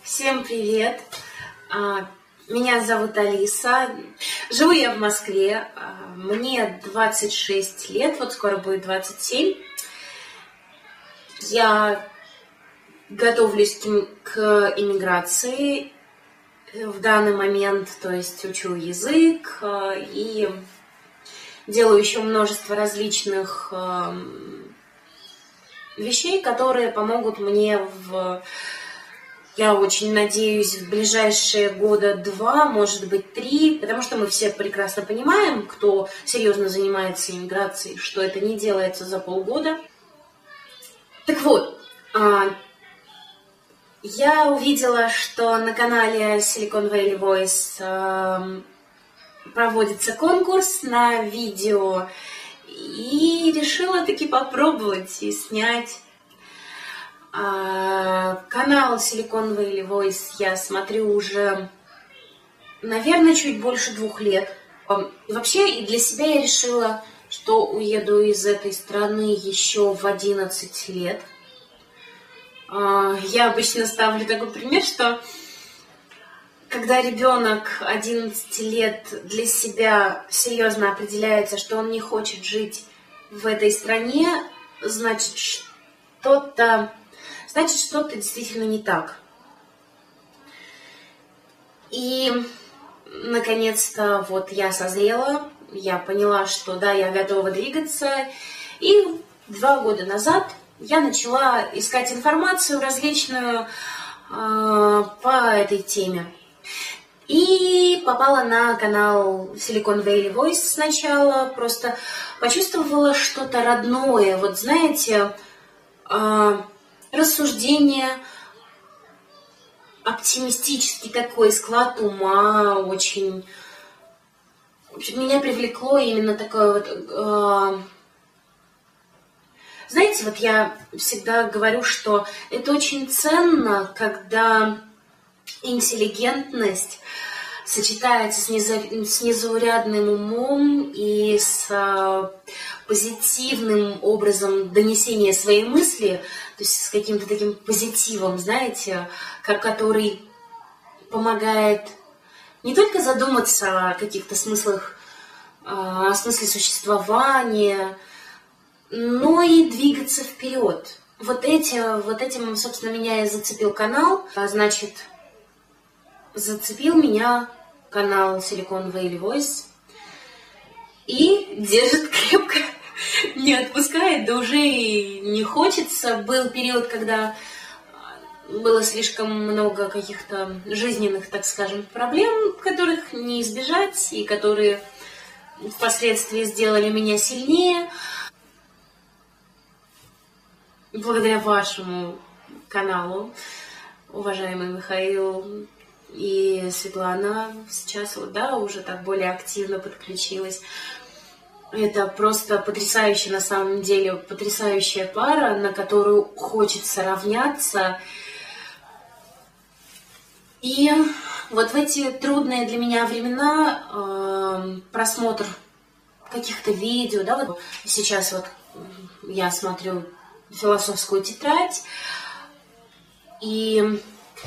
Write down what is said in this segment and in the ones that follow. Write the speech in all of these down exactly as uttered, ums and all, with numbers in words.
Всем привет! Меня зовут Алиса. Живу я в Москве. Мне двадцать шесть лет, вот скоро будет двадцать семь. Я готовлюсь к иммиграции в данный момент, то есть учу язык и делаю еще множество различных вещей, которые помогут мне в... Я очень надеюсь, в ближайшие года два, может быть, три, потому что мы все прекрасно понимаем, кто серьезно занимается иммиграцией, что это не делается за полгода. Так вот, я увидела, что на канале Silicon Valley Voice проводится конкурс на видео, и решила таки попробовать и снять. Канал Silicon Valley Voice я смотрю уже, наверное, чуть больше двух лет. Вообще, и для себя я решила, что уеду из этой страны еще в одиннадцать лет. Я обычно ставлю такой пример, что когда ребенок одиннадцати лет для себя серьезно определяется, что он не хочет жить в этой стране, значит, что-то... Значит, что-то действительно не так. И, наконец-то, вот я созрела, я поняла, что да, я готова двигаться. И два года назад я начала искать информацию различную э, по этой теме. И попала на канал Silicon Valley Voice сначала, просто почувствовала что-то родное. Вот знаете... Э, рассуждение, оптимистический такой склад ума, очень... В общем, меня привлекло именно такое вот... Э... Знаете, вот я всегда говорю, что это очень ценно, когда интеллигентность сочетается с, неза... с незаурядным умом и с э, позитивным образом донесения своей мысли, то есть с каким-то таким позитивом, знаете, как, который помогает не только задуматься о каких-то смыслах, э, о смысле существования, но и двигаться вперед. Вот, эти, вот этим, собственно, меня и зацепил канал. Значит, зацепил меня канал Silicon Valley Voice и держит крепко, не отпускает, да уже и не хочется. Был период, когда было слишком много каких-то жизненных, так скажем, проблем, которых не избежать и которые впоследствии сделали меня сильнее. Благодаря вашему каналу, уважаемый Михаил и Светлана, сейчас вот, да, уже так более активно подключилась. Это просто потрясающе, на самом деле, потрясающая пара, на которую хочется равняться. И вот в эти трудные для меня времена э, просмотр каких-то видео, да, вот сейчас вот я смотрю философскую тетрадь, и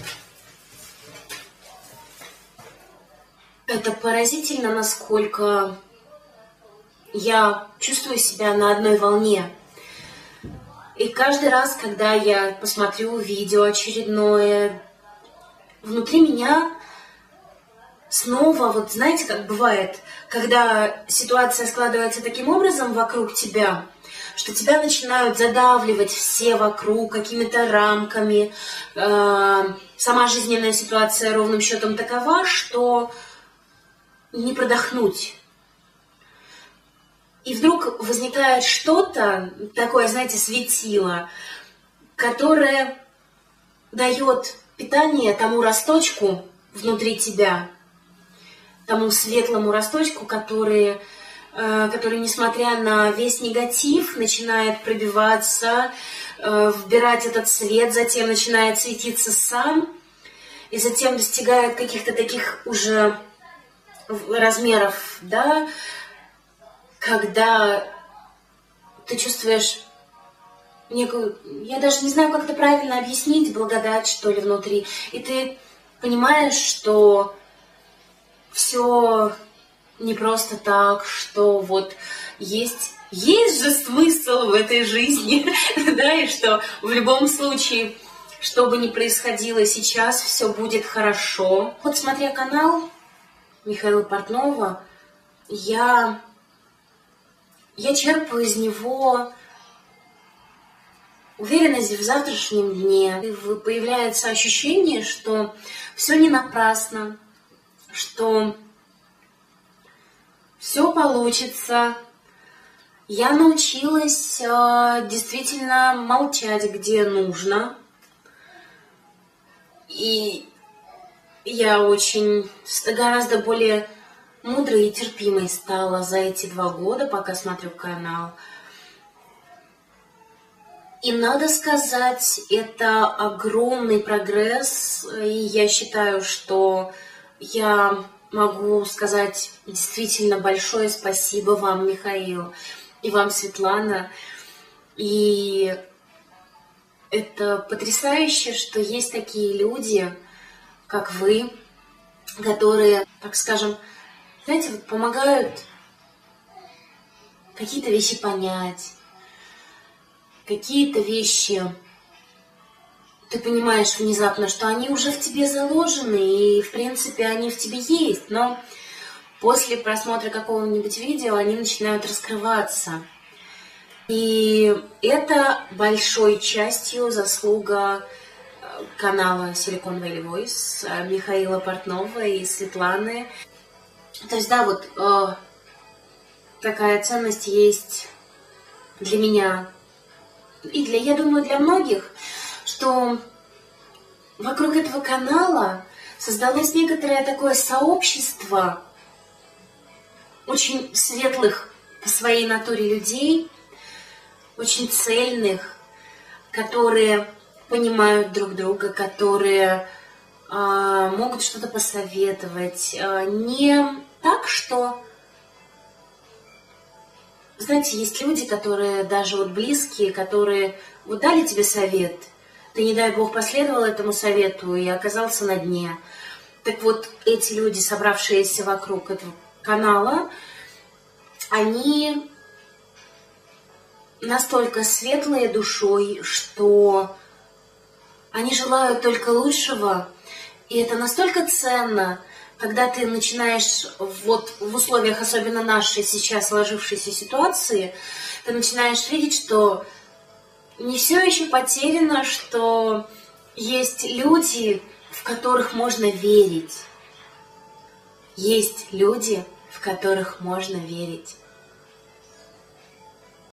это поразительно, насколько я чувствую себя на одной волне. И каждый раз, когда я посмотрю видео очередное, внутри меня снова, вот знаете, как бывает, когда ситуация складывается таким образом вокруг тебя, что тебя начинают задавливать все вокруг какими-то рамками. Э, сама жизненная ситуация ровным счетом такова, что не продохнуть. И вдруг возникает что-то такое, знаете, светило, которое дает питание тому росточку внутри тебя, тому светлому росточку, который... который, несмотря на весь негатив, начинает пробиваться, вбирать этот свет, затем начинает светиться сам, и затем достигает каких-то таких уже размеров, да, когда ты чувствуешь некую, я даже не знаю, как это правильно объяснить, благодать, что ли, внутри. И ты понимаешь, что все не просто так, что вот есть, есть же смысл в этой жизни, да, и что в любом случае, что бы ни происходило сейчас, все будет хорошо. Вот смотря канал Михаила Портнова, я, я черпаю из него уверенность в завтрашнем дне. И появляется ощущение, что все не напрасно, что все получится. Я научилась э, действительно молчать, где нужно. И я очень гораздо более мудрой и терпимой стала за эти два года, пока смотрю канал. И надо сказать, это огромный прогресс, и я считаю, что я могу сказать действительно большое спасибо вам, Михаил, и вам, Светлана. И это потрясающе, что есть такие люди, как вы, которые, так скажем, знаете, вот помогают какие-то вещи понять, какие-то вещи ты понимаешь внезапно, что они уже в тебе заложены, и, в принципе, они в тебе есть, но после просмотра какого-нибудь видео они начинают раскрываться. И это большой частью заслуга канала Silicon Valley Voice, Михаила Портнова и Светланы. То есть, да, вот э, такая ценность есть для меня и для, я думаю, для многих, что вокруг этого канала создалось некоторое такое сообщество очень светлых по своей натуре людей, очень цельных, которые понимают друг друга, которые э, могут что-то посоветовать. Э, не так, что... Знаете, есть люди, которые даже вот близкие, которые вот дали тебе совет, ты, не дай бог, последовал этому совету и оказался на дне. Так вот, эти люди, собравшиеся вокруг этого канала, они настолько светлые душой, что они желают только лучшего, и это настолько ценно, когда ты начинаешь вот в условиях, особенно нашей сейчас сложившейся ситуации, ты начинаешь видеть, что не все еще потеряно, что есть люди, в которых можно верить. Есть люди, в которых можно верить.